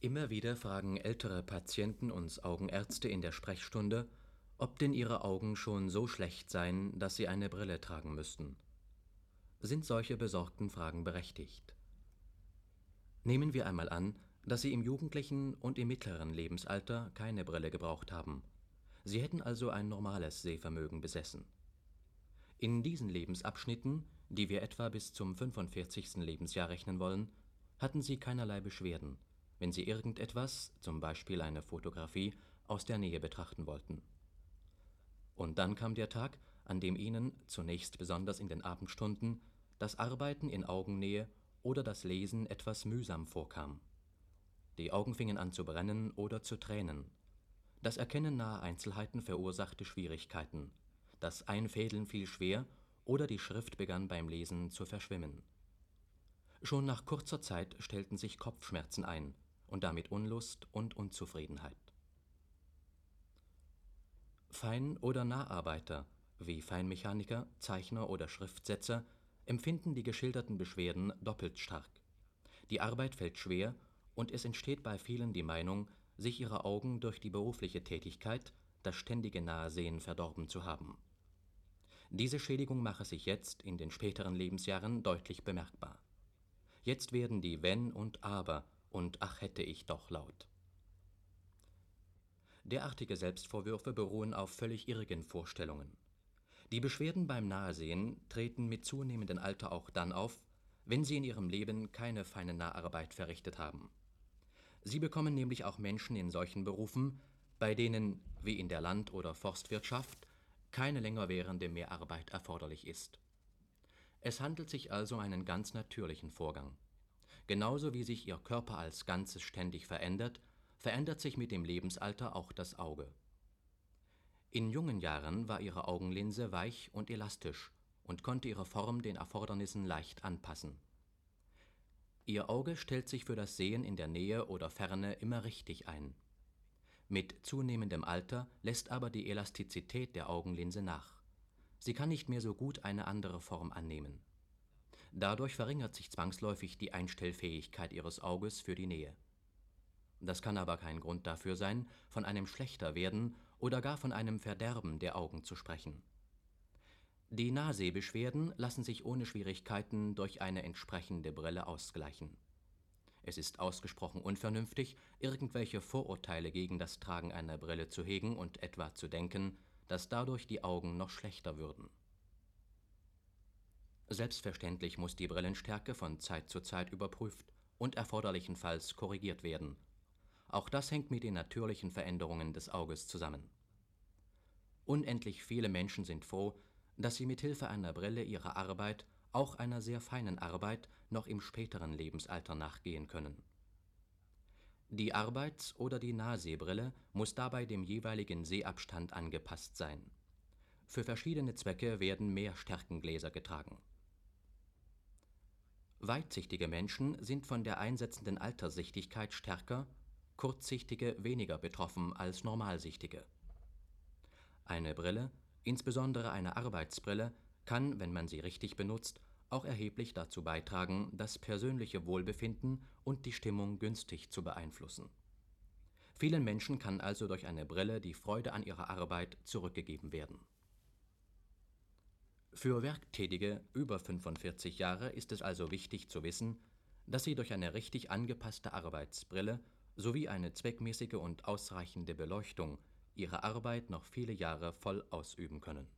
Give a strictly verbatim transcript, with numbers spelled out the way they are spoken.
Immer wieder fragen ältere Patienten uns Augenärzte in der Sprechstunde, ob denn ihre Augen schon so schlecht seien, dass sie eine Brille tragen müssten. Sind solche besorgten Fragen berechtigt? Nehmen wir einmal an, dass Sie im jugendlichen und im mittleren Lebensalter keine Brille gebraucht haben. Sie hätten also ein normales Sehvermögen besessen. In diesen Lebensabschnitten, die wir etwa bis zum fünfundvierzigsten Lebensjahr rechnen wollen, hatten Sie keinerlei Beschwerden, wenn Sie irgendetwas, zum Beispiel eine Fotografie, aus der Nähe betrachten wollten. Und dann kam der Tag, an dem Ihnen, zunächst besonders in den Abendstunden, das Arbeiten in Augennähe oder das Lesen etwas mühsam vorkam. Die Augen fingen an zu brennen oder zu tränen. Das Erkennen naher Einzelheiten verursachte Schwierigkeiten. Das Einfädeln fiel schwer oder die Schrift begann beim Lesen zu verschwimmen. Schon nach kurzer Zeit stellten sich Kopfschmerzen ein und damit Unlust und Unzufriedenheit. Fein- oder Naharbeiter, wie Feinmechaniker, Zeichner oder Schriftsetzer, empfinden die geschilderten Beschwerden doppelt stark. Die Arbeit fällt schwer und es entsteht bei vielen die Meinung, sich ihre Augen durch die berufliche Tätigkeit, das ständige Nahesehen, verdorben zu haben. Diese Schädigung mache sich jetzt in den späteren Lebensjahren deutlich bemerkbar. Jetzt werden die Wenn und Aber und Ach hätte ich doch laut. Derartige Selbstvorwürfe beruhen auf völlig irrigen Vorstellungen. Die Beschwerden beim Nahesehen treten mit zunehmendem Alter auch dann auf, wenn Sie in Ihrem Leben keine feine Naharbeit verrichtet haben. Sie bekommen nämlich auch Menschen in solchen Berufen, bei denen, wie in der Land- oder Forstwirtschaft, keine länger währende Mehrarbeit erforderlich ist. Es handelt sich also um einen ganz natürlichen Vorgang. Genauso wie sich Ihr Körper als Ganzes ständig verändert, verändert sich mit dem Lebensalter auch das Auge. In jungen Jahren war Ihre Augenlinse weich und elastisch und konnte ihre Form den Erfordernissen leicht anpassen. Ihr Auge stellt sich für das Sehen in der Nähe oder Ferne immer richtig ein. Mit zunehmendem Alter lässt aber die Elastizität der Augenlinse nach. Sie kann nicht mehr so gut eine andere Form annehmen. Dadurch verringert sich zwangsläufig die Einstellfähigkeit Ihres Auges für die Nähe. Das kann aber kein Grund dafür sein, von einem Schlechterwerden oder gar von einem Verderben der Augen zu sprechen. Die Nahsehbeschwerden lassen sich ohne Schwierigkeiten durch eine entsprechende Brille ausgleichen. Es ist ausgesprochen unvernünftig, irgendwelche Vorurteile gegen das Tragen einer Brille zu hegen und etwa zu denken, dass dadurch die Augen noch schlechter würden. Selbstverständlich muss die Brillenstärke von Zeit zu Zeit überprüft und erforderlichenfalls korrigiert werden. Auch das hängt mit den natürlichen Veränderungen des Auges zusammen. Unendlich viele Menschen sind froh, dass sie mit Hilfe einer Brille ihrer Arbeit, auch einer sehr feinen Arbeit, noch im späteren Lebensalter nachgehen können. Die Arbeits- oder die Nahsehbrille muss dabei dem jeweiligen Sehabstand angepasst sein. Für verschiedene Zwecke werden mehr Stärkengläser getragen. Weitsichtige Menschen sind von der einsetzenden Alterssichtigkeit stärker, Kurzsichtige weniger betroffen als Normalsichtige. Eine Brille, insbesondere eine Arbeitsbrille, kann, wenn man sie richtig benutzt, auch erheblich dazu beitragen, das persönliche Wohlbefinden und die Stimmung günstig zu beeinflussen. Vielen Menschen kann also durch eine Brille die Freude an ihrer Arbeit zurückgegeben werden. Für Werktätige über fünfundvierzig Jahre ist es also wichtig zu wissen, dass sie durch eine richtig angepasste Arbeitsbrille sowie eine zweckmäßige und ausreichende Beleuchtung ihre Arbeit noch viele Jahre voll ausüben können.